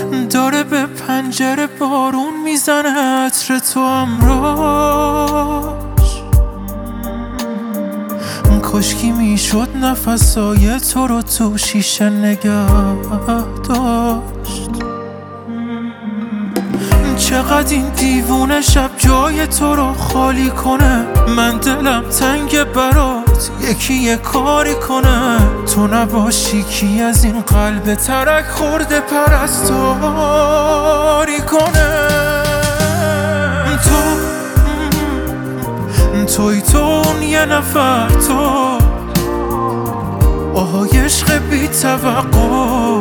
داره به پنجره بارون میزنه عطر تو امراش. کاشکی میشد نفسای تو رو تو شیشه نگه داشت. چقدر این دیوونه شب جای تو رو خالی کنه. من دلم تنگ برات یکی یه کاری کنه. تو نباشی کی از این قلب ترک خورده پرستاری کنه. توی تو اون یه نفر تو آهای عشق بی توقع.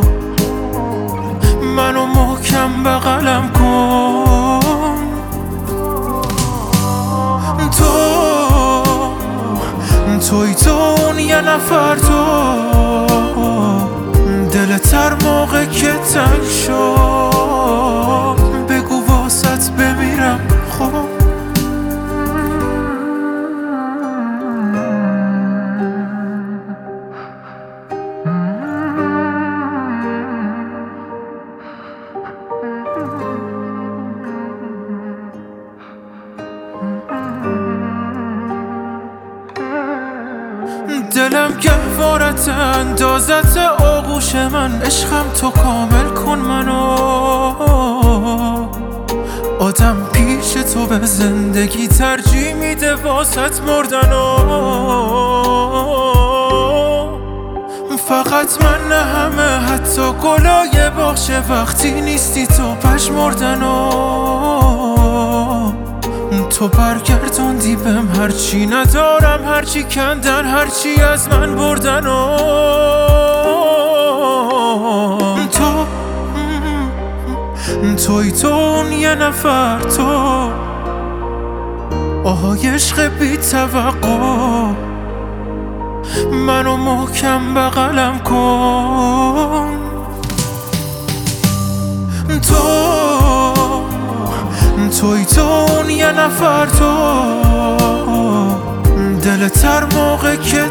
منو محکم بغلم کن. توی تو اون یه نفر تو دلت هر موقع که تنگ شد بگو واسط بمیرم خب. دلم گهوارت اندازت آغوش من. عشقم تو کامل کن منو. آدم پیش تو به زندگی ترجیح میده واسط مردنو. فقط من نه همه حتی گلای باغچه وقتی نیستی تو پژمردنو. تو برگردوندی بهم هرچی ندارم هرچی کندن هرچی از من بردن. توی تو اون یه نفر تو آهای عشق بی توقع. منو محکم بغلم کن. توی تو اون یه نفر تو دلت هر موقع که